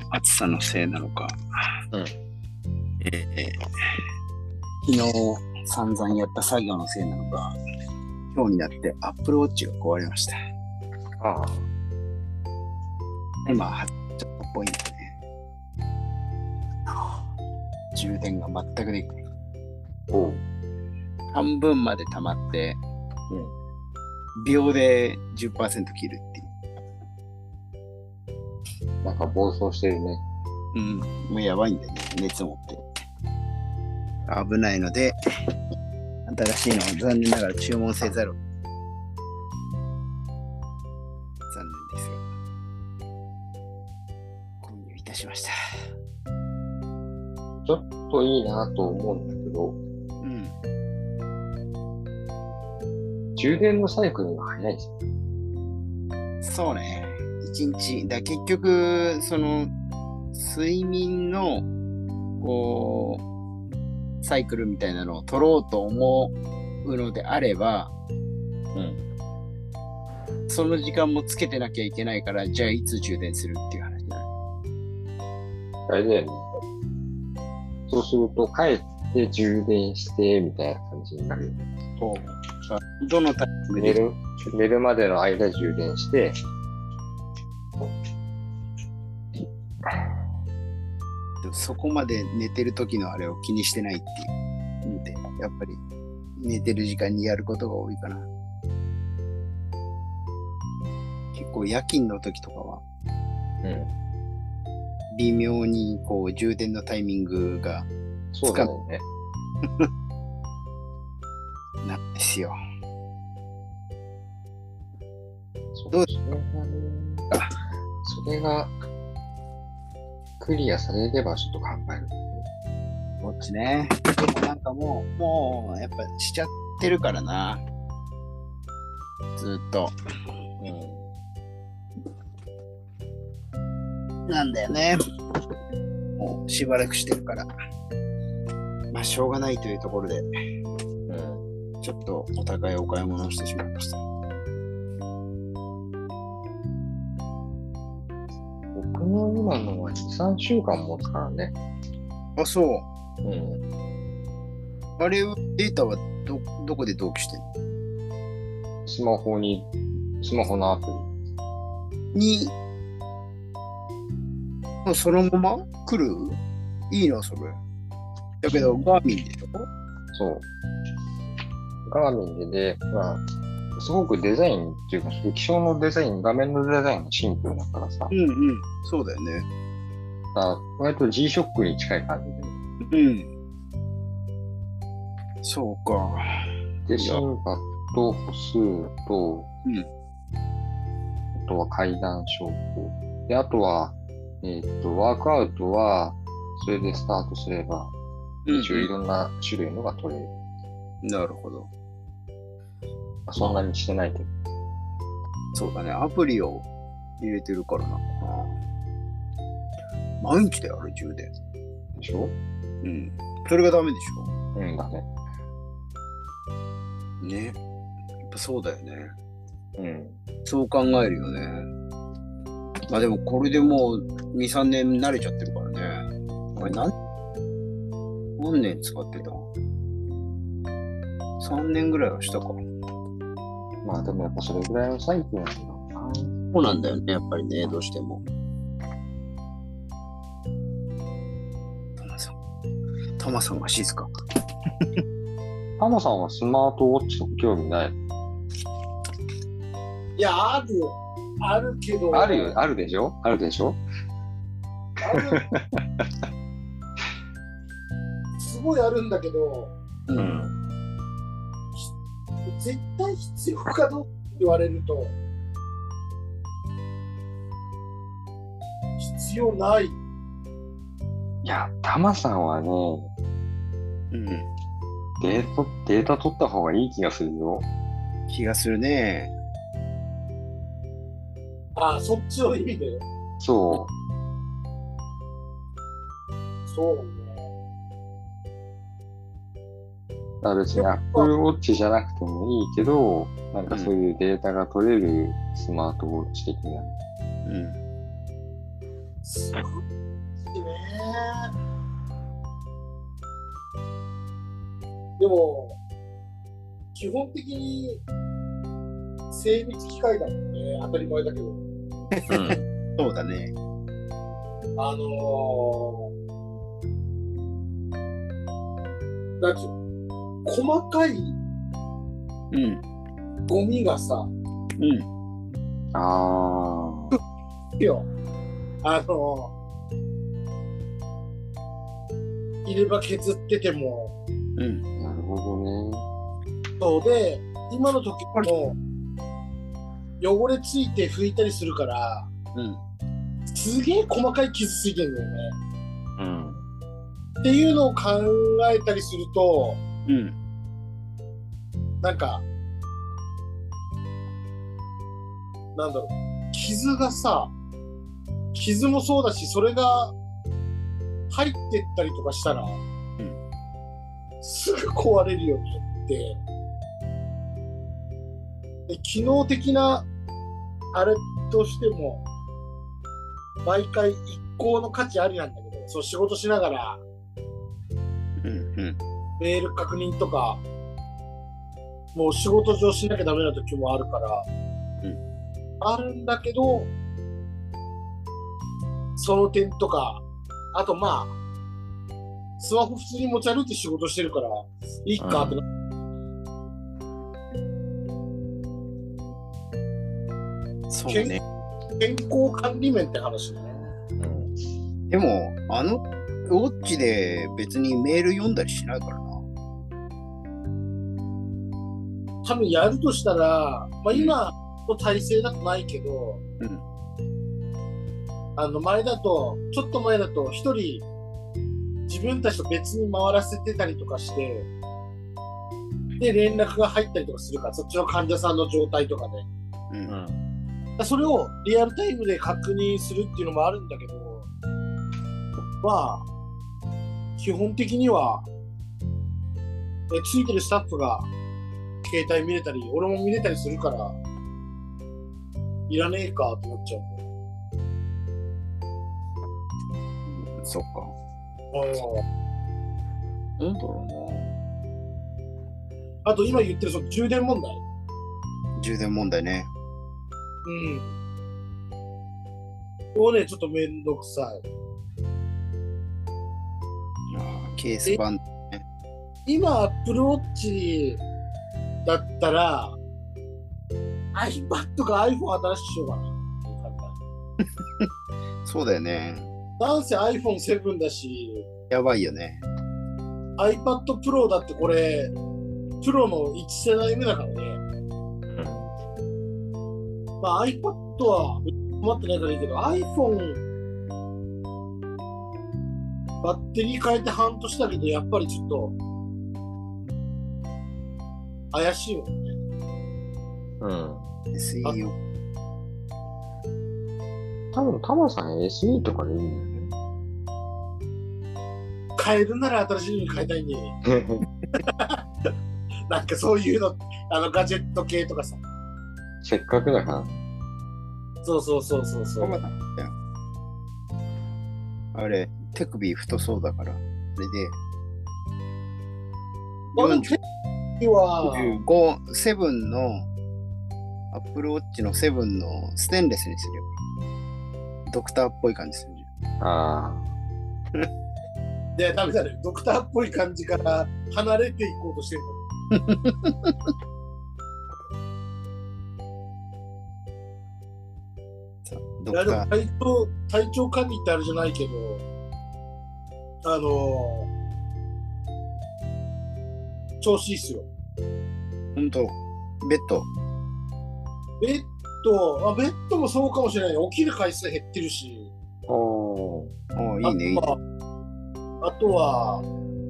暑さのせいなのか、 うん。 昨日散々やった作業のせいなのか、今日になってアップルウォッチが壊れました。 ああ。 今、ちょっとっぽいんだね。充電が全くできない。 おう。 半分まで溜まって、秒で 10% 切るっていう。 なんか暴走してるね。 もうやばいんだよね、熱持って。危ないので、新しいのを残念ながら注文せざる。残念ですが、購入いたしました。 ちょっといいなと思うんだけど、充電のサイクルが早いですね。 そうね。1日。結局、その、睡眠の、こう、サイクルみたいなのを取ろうと思うのであれば、その時間もつけてなきゃいけないから、じゃあいつ充電するっていう話になる。 あれだよね。そうすると、帰って充電して、みたいな感じになるよね。 そう。どのタイミングで寝るまでの間充電して、 そこまで寝てる時のあれを気にしてないっていうので、やっぱり寝てる時間にやることが多いかな。結構夜勤の時とかは、微妙にこう充電のタイミングがそうだよね。 なんですよ。 どうですか？それがクリアされればちょっと考える。 こっちね。でもなんかもうやっぱしちゃってるからな。ずっと。なんだよね。もうしばらくしてるから。まあしょうがないというところで、ちょっとお互いお買い物をしてしまいました。 僕の今のは2、3週間持つからね。 あ、そう。あれ、データはどこで同期してんの？ スマホのアプリに、そのまま来る？いいな、それ。だけど、ガーミンでしょ？ そう。ガーミンで、まあ、すごくデザインっていうか、液晶のデザイン、画面のデザインがシンプルだからさ。 そうだよね。 割と G-SHOCK に近い感じで。 そうか。 で、シンパと歩数と、あとは階段昇降。で、あとは、ワークアウトは、それでスタートすれば、一応いろんな種類のが取れる。なるほど。 そんなにしてないけど。 そうだね。アプリを入れてるからな。毎日だよ、あれ充電。 でしょ？ それがダメでしょ？ だね。 ね。やっぱそうだよね。そう考えるよね。まあでもこれでもう2、3年慣れちゃってるからね。これ何年使ってた？ 3 年ぐらいはしたか。 まあでもやっぱそれぐらいのサイクルなんだろうな。 そうなんだよね、やっぱりね、どうしても。タマさんが静か。 タマさんはスマートウォッチとか興味ない？ いや、あるけど。 あるでしょ？ すごいあるんだけど、絶対必要かどうか言われると、必要ない。いや、タマさんはね、データ取った方がいい気がするよ。 気がするね。 あ、そっちの意味で。 そうね。 だから別に Apple Watch じゃなくてもいいけど、なんかそういうデータが取れるスマートウォッチ的な。 すごいね。でも、基本的に精密機械だもんね。当たり前だけど。 そうだね。 なんていうの、細かいうん。 ゴミがさ、 うん。 あよ、入れ歯削ってても、 うん。 あ、なるほどね。 そうで、今の時も汚れついて拭いたりするから、 うん。 すげえ細かい傷ついてるんだよね。 うん。 っていうのを考えたりすると、 うん。 なんか、なんだろう、傷がさ、傷もそうだし、それが入ってったりとかしたら、すぐ壊れるよねって。で、機能的なあれとしても、毎回一向の価値ありなんだけど、そう仕事しながらうん。うん。 メール確認とか、もう仕事上しなきゃダメな時もあるから、あるんだけど、その点とか、あとまあ、スマホ普通に持ち歩いて仕事してるから、いいかってな、 そうね。 健康管理面って話ね。 でも、ウォッチで別にメール読んだりしないからな。 多分やるとしたら、まあ今の体制だとないけど、 うん。 前だと、ちょっと前だと一人自分たちと別に回らせてたりとかして、で、連絡が入ったりとかするから、そっちの患者さんの状態とかで。 うん。 それをリアルタイムで確認するっていうのもあるんだけど、まあ、基本的には、ついてるスタッフが携帯見れたり、俺も見れたりするから、いらねえかってなっちゃうんだよ。 そっか。 うん。 なんだろあと今言ってるその充電問題。 うな。充電問題ね。 うん。をね、ちょっとめんどくさい。 ケース版。 今、Apple Watch だったら、iPad か iPhone 新しくしようかなっていう感じだ。 そうだよね。 なんせ iPhone7 だし、 やばいよね。 iPad Pro だってこれ、プロの1世代目だからね。まあ iPad は困ってないからいいけど、iPhone、バッテリー変えて半年だけど、やっぱりちょっと、怪しいもんね。 SE を。 多分、タマさん SE とかでいいんだよね。 変えるなら新しいのに変えたいんで。なんかそういうの、ガジェット系とかさ。 せっかくだから。 そうそうそうそうそう。 あれ、手首太そうだから。それで、 手は、 45、セブンの、アップルウォッチのセブンのステンレスにするよ。ドクターっぽい感じするじゃん。 ああ。 で、ダメだね。ドクターっぽい感じから離れていこうとしてるの。いやでも体調管理ってあれじゃないけど、調子いいっすよ。 ほんと、ベッド。 ベッドもそうかもしれない。起きる回数減ってるし。 おー、いいね、いいね。 あとは、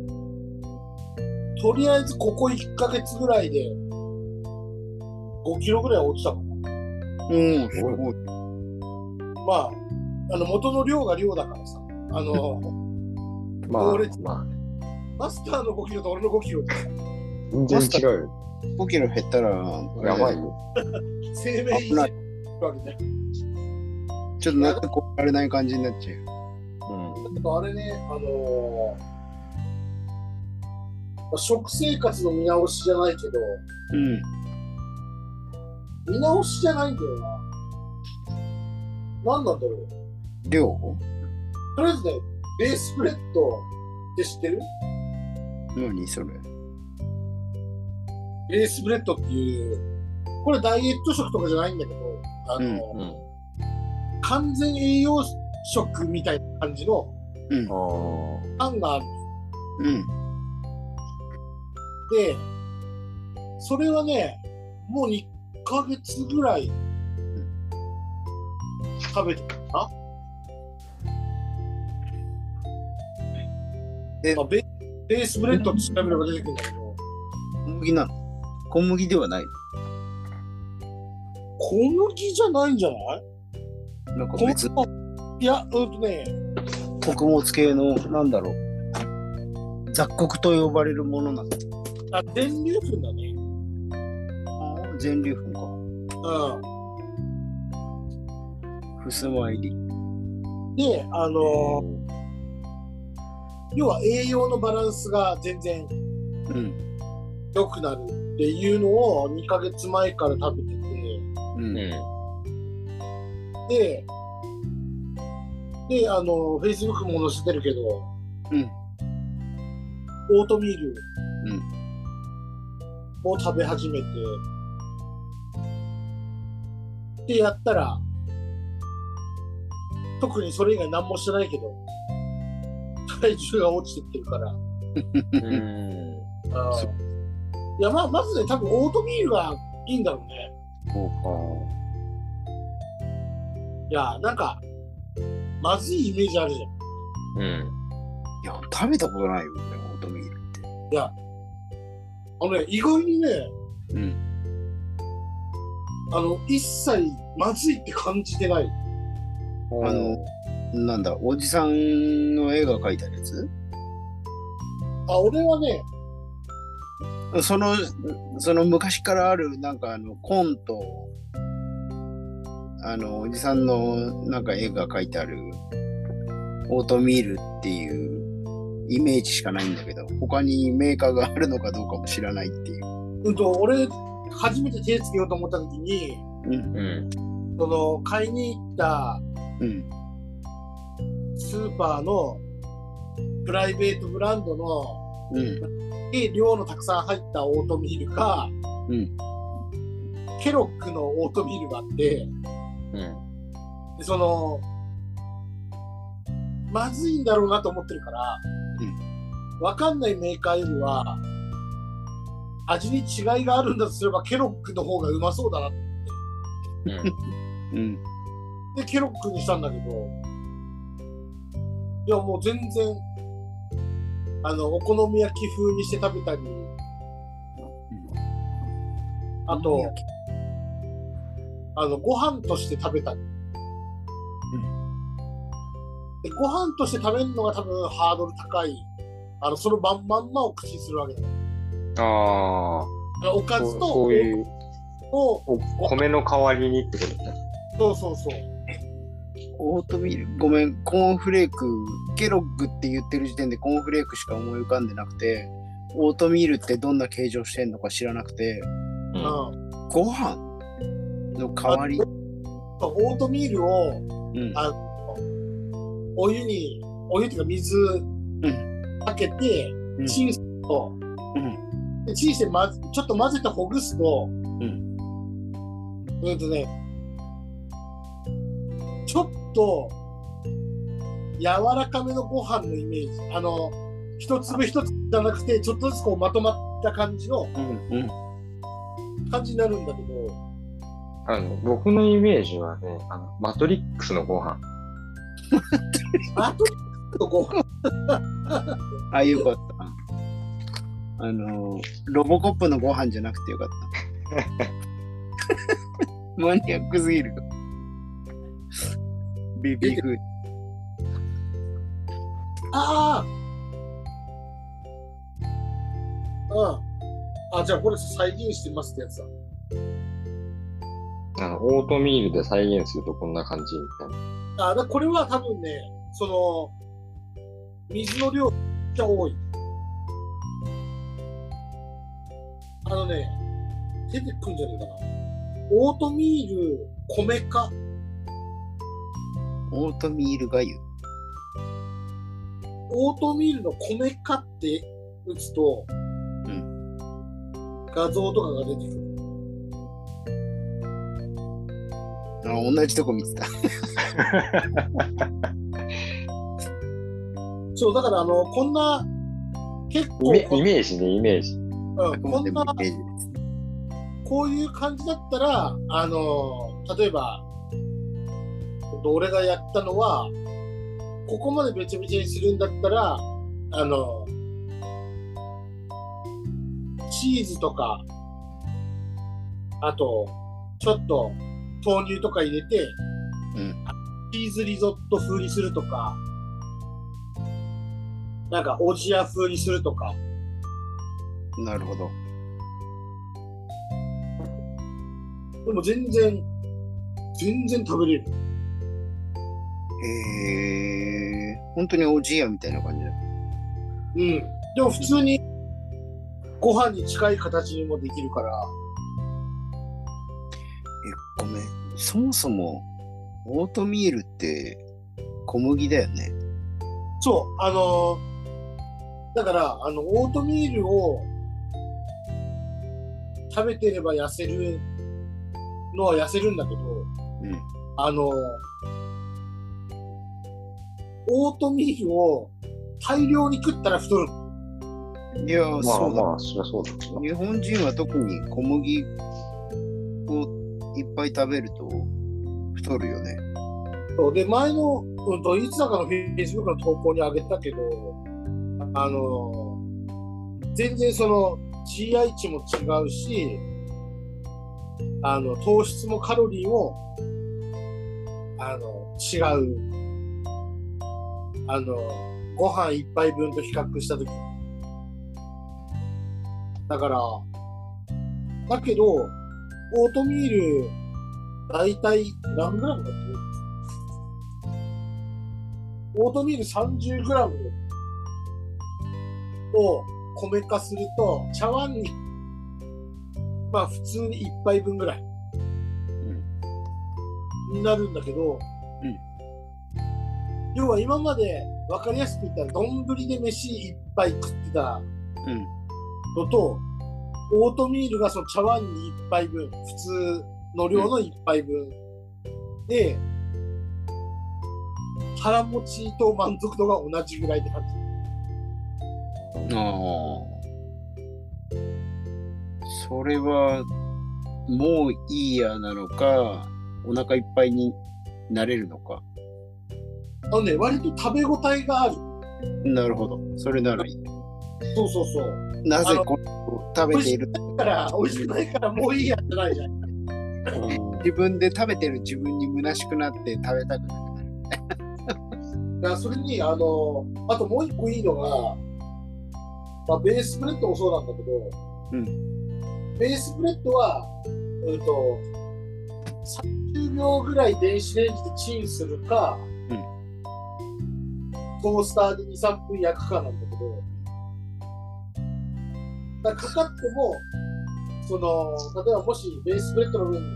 とりあえずここ1ヶ月ぐらいで5キロぐらい落ちたかな。 すごい。 まあ、元の量が量だからさ。 まあね。 マスターの5キロと俺の5キロで全然違うよ。 5キロ減ったら、 やばいよ。 生命維持わけね。 ちょっとなんかこうられない感じになっちゃう。 あれね、食生活の見直しじゃないけど、 うん。 見直しじゃないんだよな。何なんだろう。 量？ とりあえずね、ベースブレッドって知ってる？ 何それ？ ベースブレッドっていう、これダイエット食とかじゃないんだけど、完全栄養食みたいな感じのパンがある。で、それはね、もう2ヶ月ぐらい食べてたかな。ベースブレッドって調べれば出てくるんだけど。 小麦なの？小麦ではない。 小麦じゃないんじゃない？ なんか別のいや、 穀物系の、なんだろう。雑穀と呼ばれるものなんだ。 全粒粉だね。 全粒粉か。ふすま入り。 で、要は栄養のバランスが全然良くなるっていうのを2ヶ月前から食べてて、で、Facebook も載せてるけど、オートミールを食べ始めて、でやったら、特にそれ以外何もしてないけど、体重が落ちてってるから。いや、まずね、多分オートミールがいいんだろうね。 そうか。 いや、なんか、まずいイメージあるじゃん。 いや、食べたことないよね、オートミールって。 いや、意外にね、一切まずいって感じてない。 なんだ、おじさんの絵が描いたやつ？ 俺はね、 その昔からある、なんかコント、おじさんのなんか絵が描いてあるオートミールっていうイメージしかないんだけど、他にメーカーがあるのかどうかも知らないっていう。 俺、初めて手つけようと思った時に、買いに行った、スーパーのプライベートブランドの、量のたくさん入ったオートミールか、ケロックのオートミールがあって、でまずいんだろうなと思ってるから、わかんないメーカーよりは味に違いがあるんだとすればケロックの方がうまそうだなと思って、でケロックにしたんだけど、いやもう全然お好み焼き風にして食べたり、あとご飯として食べたり、でご飯として食べるのが多分ハードル高い、そのまんまを口にするわけだよ。おかずとそういう米の代わりにってことね。 そう。 オートミール、ごめん、コーンフレーク、ケロッグって言ってる時点でコーンフレークしか思い浮かんでなくて、オートミールってどんな形状してんのか知らなくて、ご飯の代わり？ オートミールを、お湯っていうか水かけて、チンすると、チンしてちょっと混ぜてほぐすと、ちょっと柔らかめのご飯のイメージ。一粒一粒じゃなくて、ちょっとずつこうまとまった感じの感じになるんだけど。 僕のイメージはね、マトリックスのご飯。 マトリックスのご飯あ、よかった。ロボコップのご飯じゃなくてよかった。マニアックすぎる。ベビーフード。じゃあこれ再現してますってやつだ。 オートミールで再現するとこんな感じみたいな。 これは多分ね、水の量が多い。出てくんじゃねえかな。オートミール、米化。 オートミールがゆ。 オートミールの米化って打つと、画像とかが出てくる。 同じとこ見てた。 そう、だからこんな、結構イメージね、イメージ。 こんな、こういう感じだったら、例えば、俺がやったのは、ここまでべちゃべちゃにするんだったら、チーズとか、あと、ちょっと豆乳とか入れて、チーズリゾット風にするとか、なんかおじや風にするとか。 なるほど。 でも全然食べれる。 へえ、本当におじやみたいな感じだ。 でも普通にご飯に近い形にもできるから。 ごめん。そもそもオートミールって小麦だよね。 そう、だからオートミールを食べてれば痩せるのは痩せるんだけど、オートミールを大量に食ったら太る。 いや、そうだ。 まあ、そりゃそうだけど。 日本人は特に小麦をいっぱい食べると太るよね。 そうで、前の、いつだかの Facebook の投稿にあげたけど、全然GI 値も違うし、糖質もカロリーも、違う。ご飯一杯分と比較したとき。だから、だけど、オートミール、だいたい何グラムだっけ？オートミール30グラムを米化すると、茶碗に、まあ普通に一杯分ぐらいになるんだけど、要は今まで分かりやすく言ったら丼で飯一杯食ってたのと、オートミールがその茶碗に一杯分、普通の量の一杯分で、腹持ちと満足度が同じぐらいって感じ。 それはもういいやなのか、お腹いっぱいになれるのか。 割と食べ応えがある。 なるほど。それならいい。 そうそうそう。 なぜこれを食べている美味しくないからもういいやってないじゃん。 自分で食べてる自分に虚しくなって食べたくなくなる。 だからそれにあともう一個いいのが、ベースブレッドもそうなんだけど、ベースブレッドは、30秒ぐらい電子レンジでチンするか、トースターで2、3分焼くかなんだけど、だからかかっても、例えばもしベースブレッドの上に、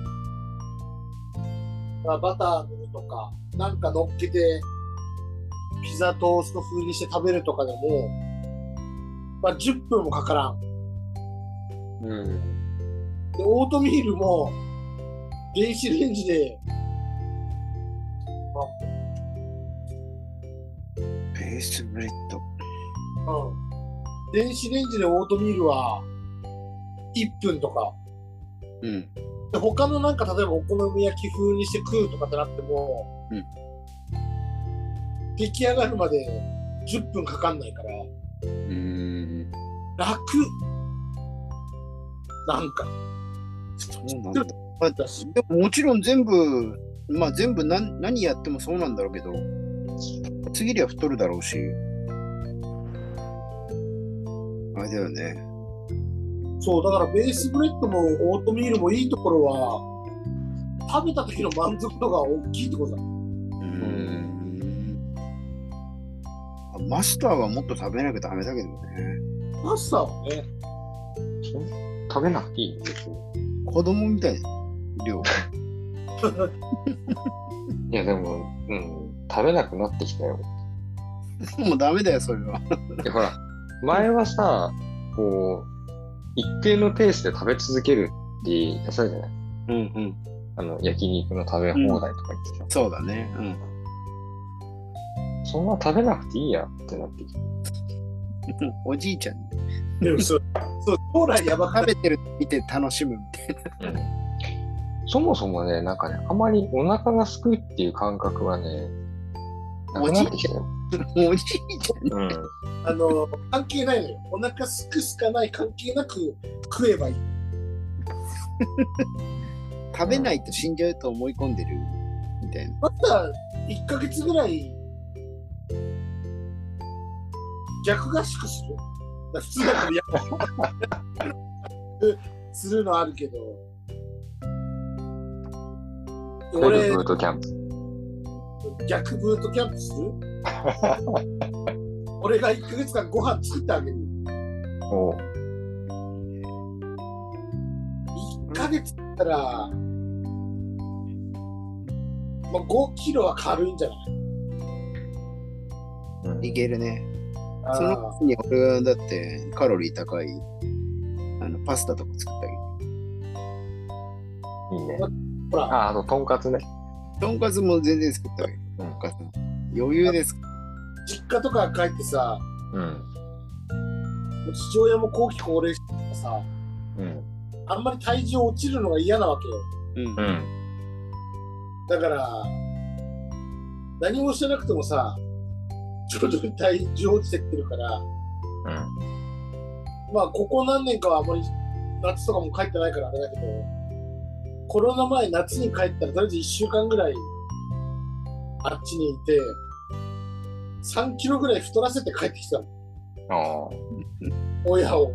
バター塗るとか、なんか乗っけて、ピザトースト風にして食べるとかでも、10分もかからん。で、オートミールも、電子レンジで、 ベースブレッド。 電子レンジでオートミールは1分とか。で他のなんか例えばお好み焼き風にして食うとかってなっても、出来上がるまで10分かかんないから。楽。なんか。 そうなんだ。でももちろん全部何やってもそうなんだろうけど、次りは太るだろうし。あれだよね。 そう、だからベースブレッドもオートミールもいいところは、 食べた時の満足度が大きいってことだ。 マスターはもっと食べなきゃダメだけどね。 マスターはね。 食べなくていいんですよ。 子供みたいな量。 いや、でも、食べなくなってきたよ。 もうダメだよ、それは。 いや、ほら、前はさ、こう、一定のペースで食べ続けるってやつじゃない？焼肉の食べ放題とか言ってさ。 そうだね。 そんな食べなくていいやってなってきて。 おじいちゃんでもそう、将来やばく食べてるの見て楽しむみたいな。 そもそもね、なんかね、あまりお腹がすくっていう感覚はね、なくなってきたよ。 おじいちゃん、 関係ないのよ。お腹すくすかない関係なく食えばいい。 食べないと死んじゃうと思い込んでるみたいな。 また1ヶ月ぐらい逆合宿する。普通だったらするのあるけど。 俺、ブートキャンプ。 逆ブートキャンプする俺が1ヶ月間ご飯作ってあげる。 おう。 1ヶ月だったら、5キロは軽いんじゃない？ いけるね。その時に俺はだってカロリー高いパスタとか作ってあげる。 いいね。 ほら。 あと、とんかつね。 とんかつも全然作ってあげる。余裕です。 実家とか帰ってさ、父親も後期高齢者とかさ、あんまり体重落ちるのが嫌なわけよ。だから、何もしてなくてもさ、徐々に体重落ちてってるから、ここ何年かはあんまり夏とかも帰ってないからあれだけど、コロナ前夏に帰ったらとりあえず1週間ぐらいあっちにいて、3キロぐらい太らせて帰ってきたの。親を。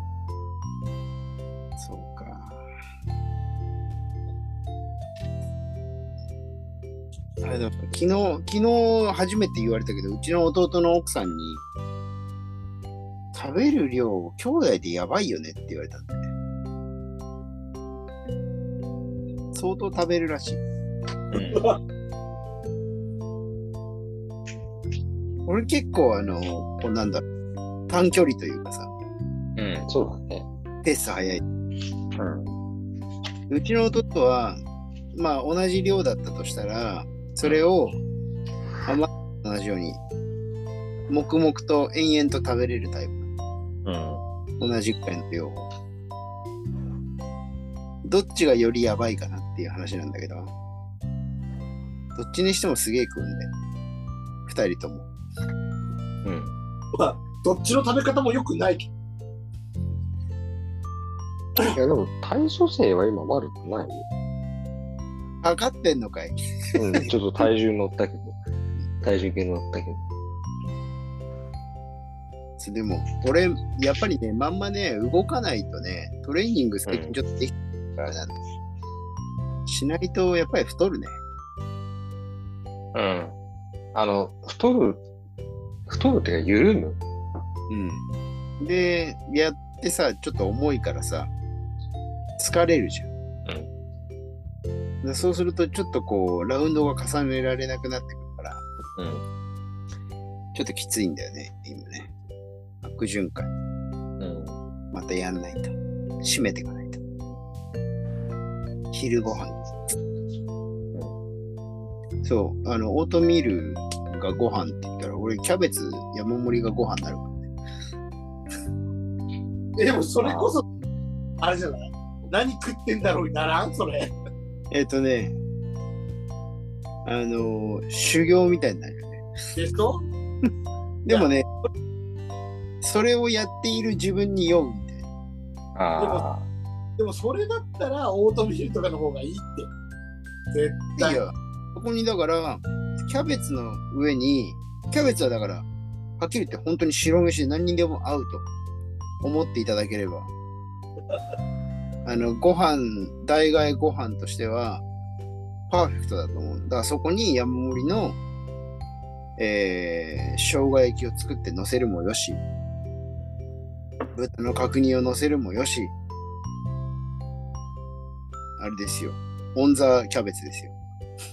そうか。でも昨日初めて言われたけど、うちの弟の奥さんに、食べる量、兄弟でやばいよねって言われたんだよね。相当食べるらしい。俺結構なんだろう、短距離というかさ、 そうだね。 ペース早い。うちの弟は、同じ量だったとしたら、それを同じように黙々と延々と食べれるタイプ。同じくらいの量を。どっちがよりやばいかなっていう話なんだけど、どっちにしてもすげえ食うんで、2人とも。 どっちの食べ方も良くないけど。いや、でも体組成は今悪くないよ。 測ってんのかい？ ちょっと体重乗ったけど。体重計乗ったけど。 でも、俺、やっぱりね、まんまね、動かないとね、トレーニング最近ちょっとできてるからなんで、しないとやっぱり太るね。 太るってか緩む。 で、やってさ、ちょっと重いからさ、疲れるじゃん。でそうすると、ちょっとこう、ラウンドが重ねられなくなってくるから、ちょっときついんだよね、今ね。悪循環。またやんないと。締めていかないと。昼ご飯。そう、オートミールがご飯って言ったら、俺、キャベツ山盛りがご飯になるからね。 でも、それこそ、あれじゃない？何食ってんだろうにならん？それ。 修行みたいになるよね。 でしょ？ でもね、それをやっている自分に酔うみたいな。 でもそれだったらオートミールとかの方がいいって。絶対。 いや、そこにだから、キャベツの上に、キャベツはだから、はっきり言って本当に白飯で何にでも合うと思っていただければ。ご飯、代替ご飯としては、 パーフェクトだと思う。だからそこに山盛りの、生姜焼きを作って乗せるもよし、豚の角煮を乗せるもよし、あれですよ。オンザキャベツですよ。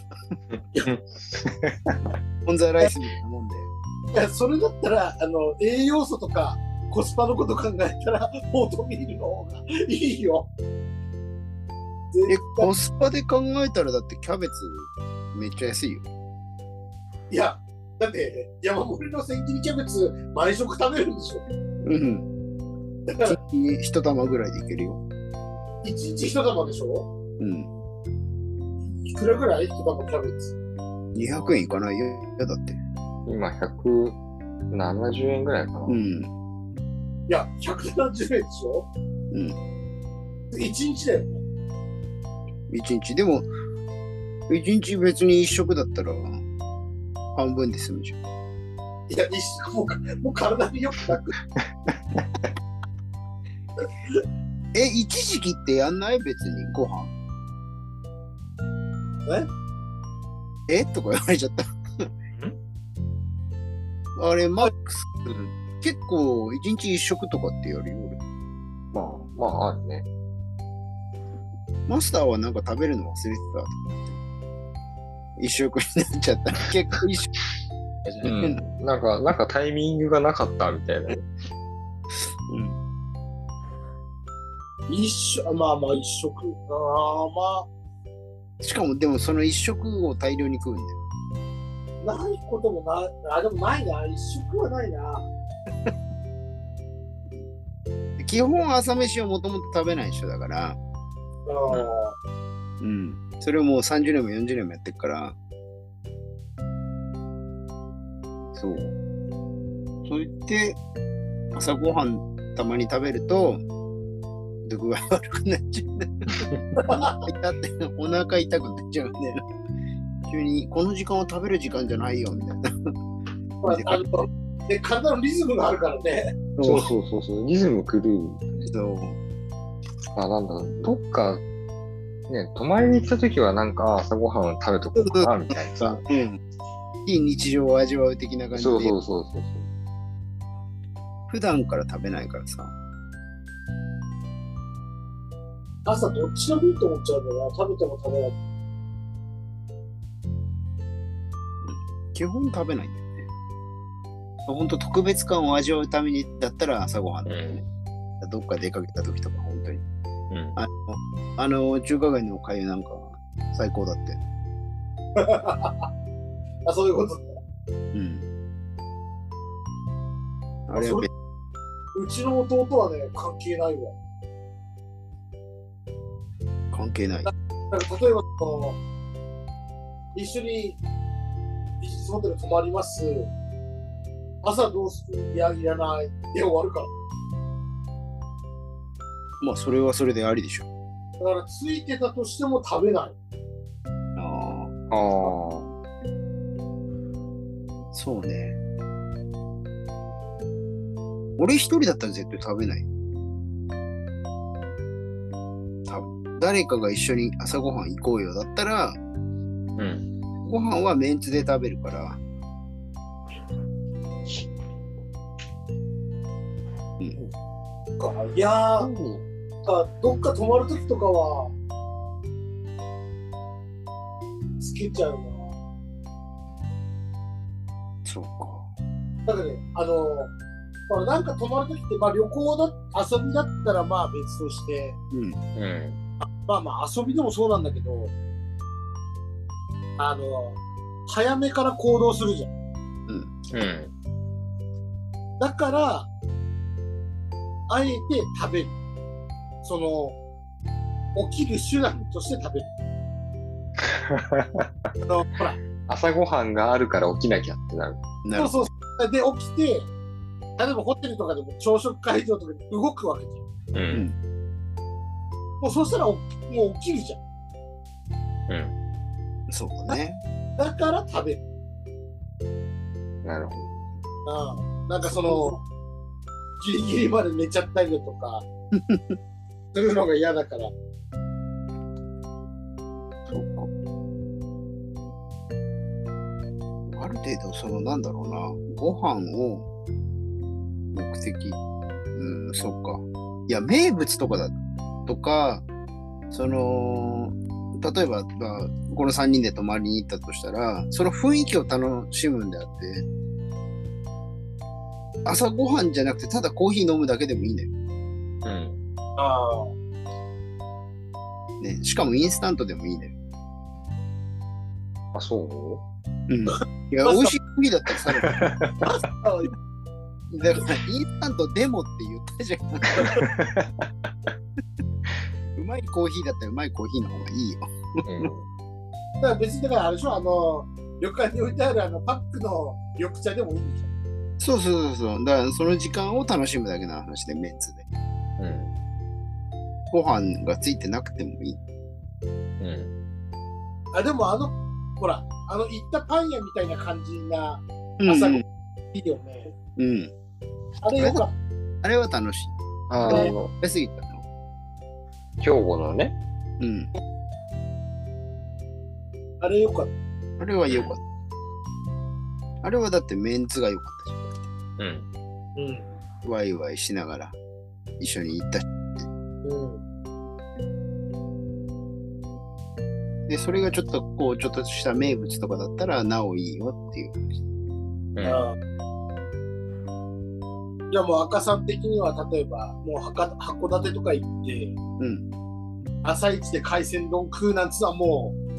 オンザライスみたいなもんで。 いや、それだったら、栄養素とかコスパのこと考えたら、オートミールの方がいいよ。 コスパで考えたらだってキャベツめっちゃ安いよ。 いや、だって山盛りの千切りキャベツ毎食食べるんでしょ。 うん。だから一玉ぐらいでいけるよ。 一日一玉でしょ。 うん。 いくらぐらい一玉キャベツ。 200円いかないよ。だって。 今170円ぐらいかな。 うん。 いや、170円でしょ。 うん。 1日だよね。 1日。でも、1日別に1食だったら半分で済むじゃん。 いや、一食もう体によくなく。 一時期ってやんない別にご飯。とか言われちゃった。あれ、マックス、結構1日1食とかってやるよ、俺。 まあ、あるね。 マスターはなんか食べるの忘れてたと思って。1食になっちゃったら結構1食。 なんかタイミングがなかったみたいな。 一食、まあ一食。 しかもでもその1食を大量に食うんだよ。 ないこともない。でもないな。一食はないな。 基本朝飯はもともと食べない人だから。それをもう30年も40年もやってるから。そう。そう言って、朝ごはんたまに食べると、具合悪くなっちゃうんだよ。お腹痛くなっちゃうんだよ。急に、この時間は食べる時間じゃないよ、みたいな。 で、体のリズムがあるからね。 そう。リズム狂う。 そう。 なんだろう、どっか、ね、泊まりに行った時はなんか朝ごはんを食べとこうかな、みたいなさ。 非日常を味わう的な感じで。 そう。 普段から食べないからさ。 朝どっちでもいいと思っちゃうんだよな。食べても食べない。 基本食べないんだよね。ほんと特別感を味わうためにだったら朝ごはんだよね。どっか出かけた時とか本当に。中華街の粥なんか最高だって。 そういうことだ。 あれはうちの弟はね、関係ないわ。 関係ない。 なんか例えば一緒にビジネスホテル泊まります。朝どうする？いや、いらない。で終わるから。 まあ、それはそれでありでしょ。 だから、ついてたとしても食べない。 そうね。俺一人だったら絶対食べない。誰かが一緒に朝ごはん行こうよだったら、ご飯はメンツで食べるから。 いやー、どっか泊まるときとかはつけちゃうな。 そうか。 だからね、なんか泊まるときって、旅行遊びだったらまあ別として、遊びでもそうなんだけど、早めから行動するじゃん。だから、あえて食べる。起きる手段として食べる。ほら。 朝ごはんがあるから起きなきゃってなる。 そう。で、起きて、例えばホテルとかでも朝食会場とかで動くわけじゃん。もうそうしたらもう起きるじゃん。 そうだね。 だから食べる。 なるほど。なんかギリギリまで寝ちゃったりだとかするのが嫌だから。 そうか。 ある程度、その、なんだろうな、ご飯を目的、そっか。いや、名物とかとか、その、例えば、この3人で泊まりに行ったとしたら、その雰囲気を楽しむんであって、朝ごはんじゃなくて、ただコーヒー飲むだけでもいいんだよ。 あね、しかもインスタントでもいいんだよ。 あ、そういや、美味しいコーヒーだったらさらに。だから、インスタントでもって言ったじゃん。うまいコーヒーだったらうまいコーヒーの方がいいよ。 だから別にだからあれでしょ、旅館に置いてあるパックの緑茶でもいいんでしょ。 そう。だからその時間を楽しむだけの話で、メンツで。ご飯がついてなくてもいい。 でもほら、行ったパン屋みたいな感じな朝ごはんいいよね。あれよかった。 あれは楽しい。食べ過ぎたの。 兵庫のね。 あれよかった。 あれは良かった。あれはだってメンツが良かったじゃん。ワイワイしながら一緒に行ったし。で、それがちょっとした名物とかだったらなおいいよっていう感じ。 じゃあもう赤さん的には例えばもう函館とか行って、朝一で海鮮丼食うなんつうのはもう。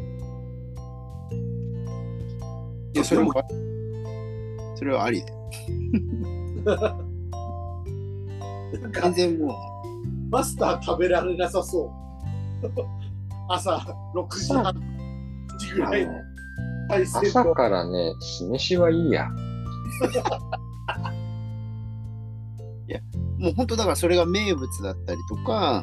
いや、それはありで。全然もう。 マスター食べられなさそう。朝6時半時ぐらいの海鮮丼。 朝からね、酢飯はいいや。 いや、もう本当だからそれが名物だったりとか、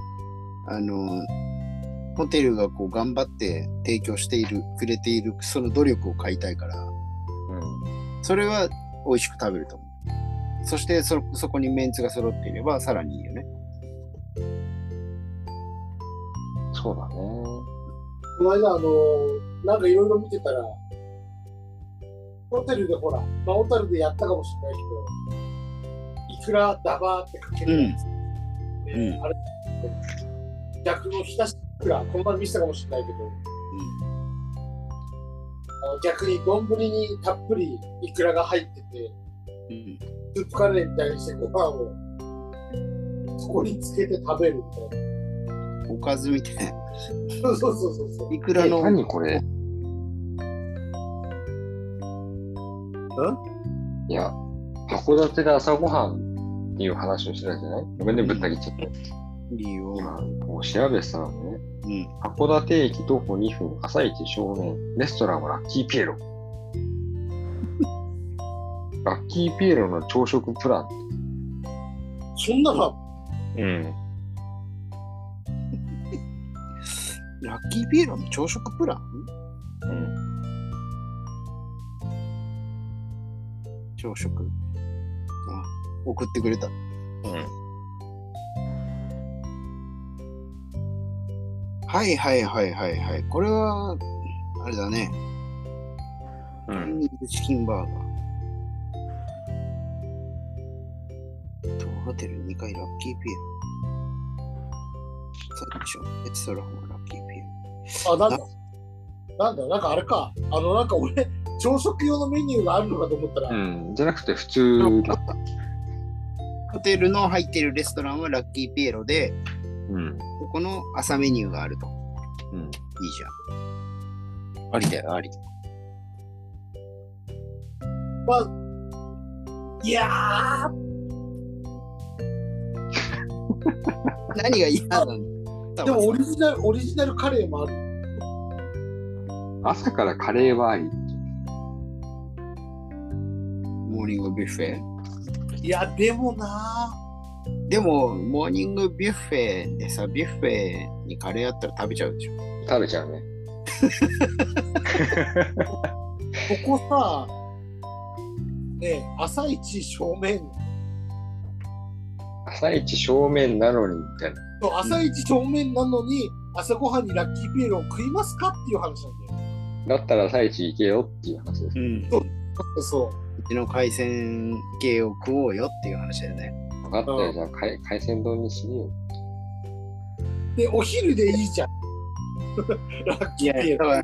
ホテルがこう頑張って提供してくれているその努力を買いたいから、それは美味しく食べると思う。そしてそこにメンツが揃っていればさらにいいよね。 そうだね。 この間なんかいろいろ見てたら、ホテルでほら、小樽でやったかもしれないけど、いくらダバーってかけるやつ。あれ、逆のひたしいくら、この前見せたかもしれないけど、逆に丼にたっぷりいくらが入ってて、スープカレーみたいにしてご飯をそこにつけて食べるみたいな。 おかずみたいな。 そう。 いくらの。 何これ？いや、函館で朝ごはんっていう話をしてたじゃない？ごめんね、ぶった切っちゃって。 いいよ。 今、こう調べてたのね。函館駅徒歩2分、朝市正面、レストランはラッキーピエロ。ラッキーピエロの朝食プラン。 そんなの？ ラッキーピエロの朝食プラン？朝食。送ってくれた。はい。これは、あれだね。チキンバーガー。ホテル2階ラッキーピエロ。最初、エツトランはラッキーピエロ。 なんかあれか。なんか俺、朝食用のメニューがあるのかと思ったら。 じゃなくて普通だった。 ホテルの入っているレストランはラッキーピエロで、ここの朝メニューがあると。いいじゃん。ありだよ、あり。 まあ、いや何が嫌なの？ でもオリジナルカレーもある。 朝からカレーはあり。 モーニングビュッフェ？ いや、でもな。 でも、モーニングビュッフェでさ、ビュッフェにカレーあったら食べちゃうでしょ。 食べちゃうね。 ここさ、朝一正面。 朝一正面なのにみたいな。 朝一正面なのに、朝ごはんにラッキーピエロを食いますかっていう話なんだよ。 だったら朝一行けよっていう話です。 うん。 そう。 うちの海鮮系を食おうよっていう話だよね。 分かったよ、じゃあ海鮮丼にしよう。 で、お昼でいいじゃん。ラッキーピエロ。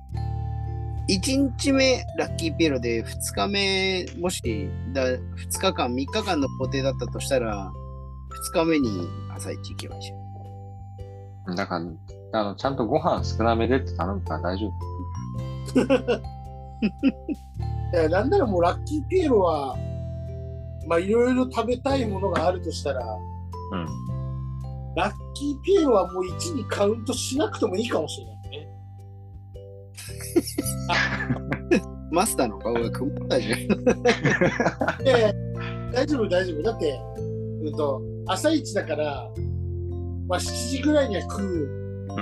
1日目ラッキーピエロで2日目もし2日間3日間の工程だったとしたら2日目に朝一行けばいいじゃん。だからちゃんとご飯少なめでって頼むから大丈夫。 いや、なんならもうラッキーピエロはまあいろいろ食べたいものがあるとしたら、 うん、 ラッキーピエロはもう1にカウントしなくてもいいかもしれないね。 マスターの顔が曇ったじゃん。 いやいや、大丈夫大丈夫。だって、朝一だから、まあ7時ぐらいには食う。 うん、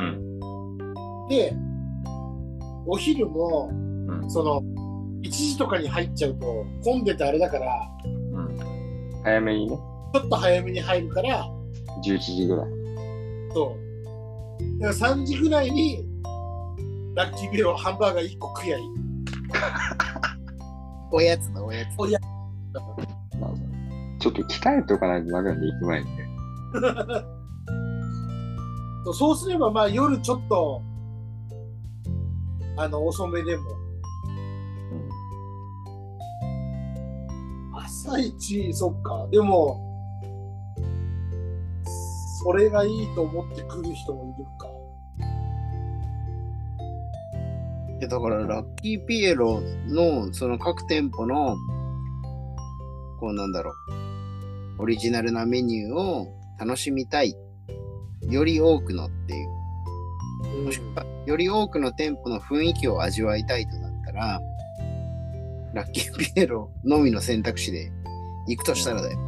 で、お昼も、 うん、 その1時とかに入っちゃうと混んでてあれだから、 うん、早めにね。 ちょっと早めに入るから、 11時ぐらい。 そう。だから3時ぐらいにラッキーピエロハンバーガー1個食やいい。 おやつだ、おやつ。 おやちょっと鍛えておかないとダメなんで、行く前にね。 そうすれば、まあ夜ちょっと、遅めでも。うん、朝一、そっか。でも、それがいいと思って来る人もいるか。 だからラッキーピエロのその各店舗のこうなんだろうオリジナルなメニューを楽しみたい、より多くのっていう、もしくはより多くの店舗の雰囲気を味わいたいとなったらラッキーピエロのみの選択肢で行くとしたらだよ。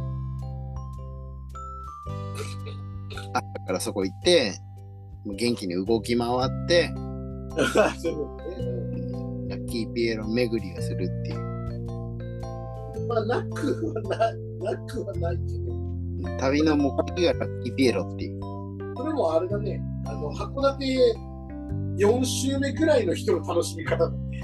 だからそこ行って元気に動き回ってラッキーピエロ巡りをするっていう。 まあなくはないけど。旅の目的がラッキーピエロっていう。 それもあれだね。函館4週目くらいの人の楽しみ方だね。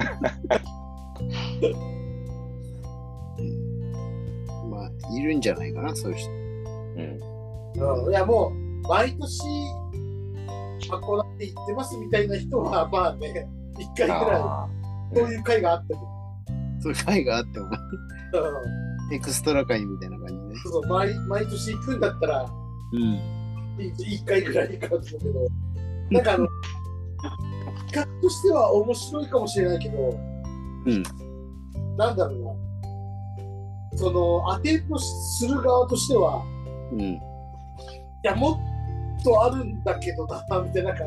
まあいるんじゃないかな、そういう人。 いやもう毎年函館行ってますみたいな人はまあね1回ぐらいそういう会があってもそういう会があってもエクストラ会みたいな感じね。 そう毎年行くんだったら、1回ぐらい行くかと思うけど、なんか企画としては面白いかもしれないけど、なんだろうな、そのアテンドする側としては、いやもっとあるんだけどなみたいな、なんか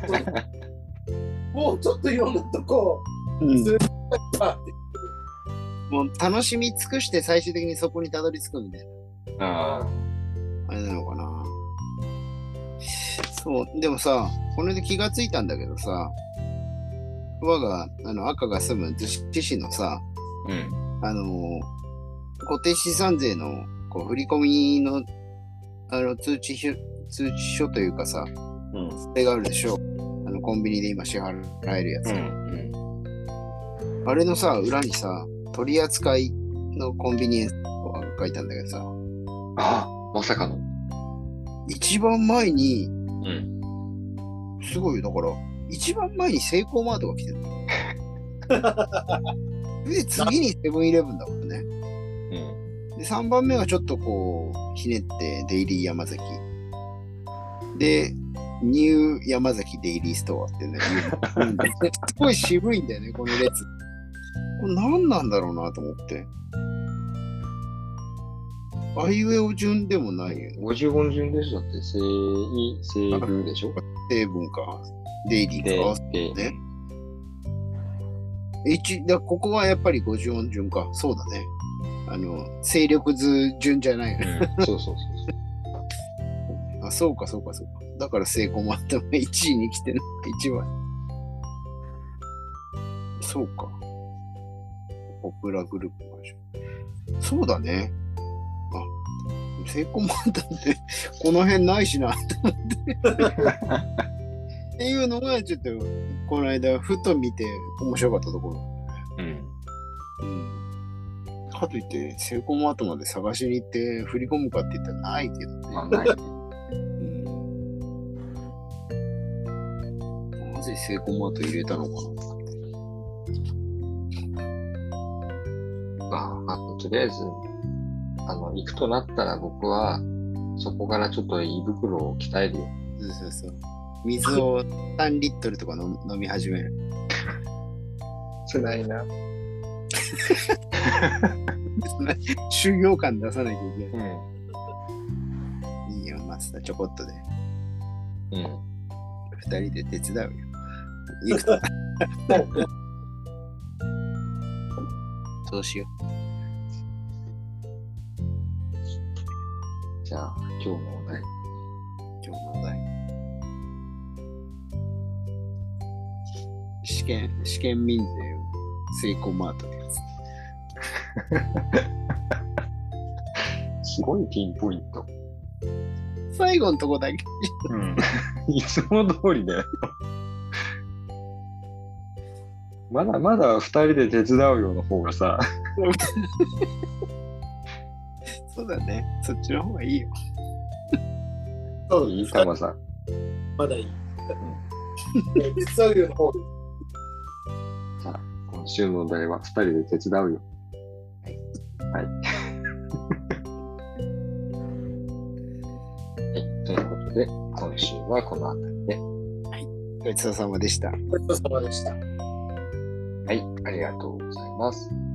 もうちょっといろんなとこするかって、 もう楽しみ尽くして最終的にそこにたどり着くみたいな。あれなのかな。そう、でもさ、これで気がついたんだけどさ、我が赤が住む逗子市のさ、固定資産税のこう振り込みの通知書というかさ、それがあるでしょ。コンビニで今支払えるやつ。あれのさ、裏にさ、取り扱いのコンビニエンスとか書いたんだけどさ。 まさかの。 一番前に、すごいよ。だから、一番前にセイコーマートが来てる。で、次にセブンイレブンだからね。で、3番目はちょっとこう、ひねってデイリー山崎。で、ニュー山崎デイリーストアってね、すごい渋いんだよね、この列。これ何なんだろうなと思って。あいうえお順でもないよ。 55順でしょ。だって、西武でしょ。 西文か。デイリーか。ね。ここはやっぱり54順か。そうだね。勢力図順じゃないよね。 そう。 そうか。だからセイコーマートが1位に来てる。1番。そうか。ポプラグループの会社。そうだね。セイコーマートってこの辺ないしなと思って。 っていうのがちょっとこの間ふと見て面白かったところ。 うん。 かといってセイコーマートまで探しに行って振り込むかって言ったらないけどね。 まあ、ないね。 なぜセイコーマート入れたのかな。 とりあえず、行くとなったら僕は、そこからちょっと胃袋を鍛えるよ。 そう。水を3リットルとか飲み始める。 辛いな。 修行感出さなきゃいけない。 うん。 いいよ、マスター、ちょこっとで。 うん。 2人で手伝うよ。行くと。そうしよう。 じゃあ、今日のお題。 今日のお題。試験民税をセイコーマートのやつ。すごいピンポイント。 最後のとこだけ。 うん。いつも通りだよ。まだ2人で手伝うよの方がさ。 そうだね。そっちの方がいいよ。 そういいかもさ。 まだいい。手伝うよの方で。 さあ、今週のお題は2人で手伝うよ。はい。はい。ということで、今週はこの辺りで。 ごちそうさまでした。 ごちそうさまでした。 はい、ありがとうございます。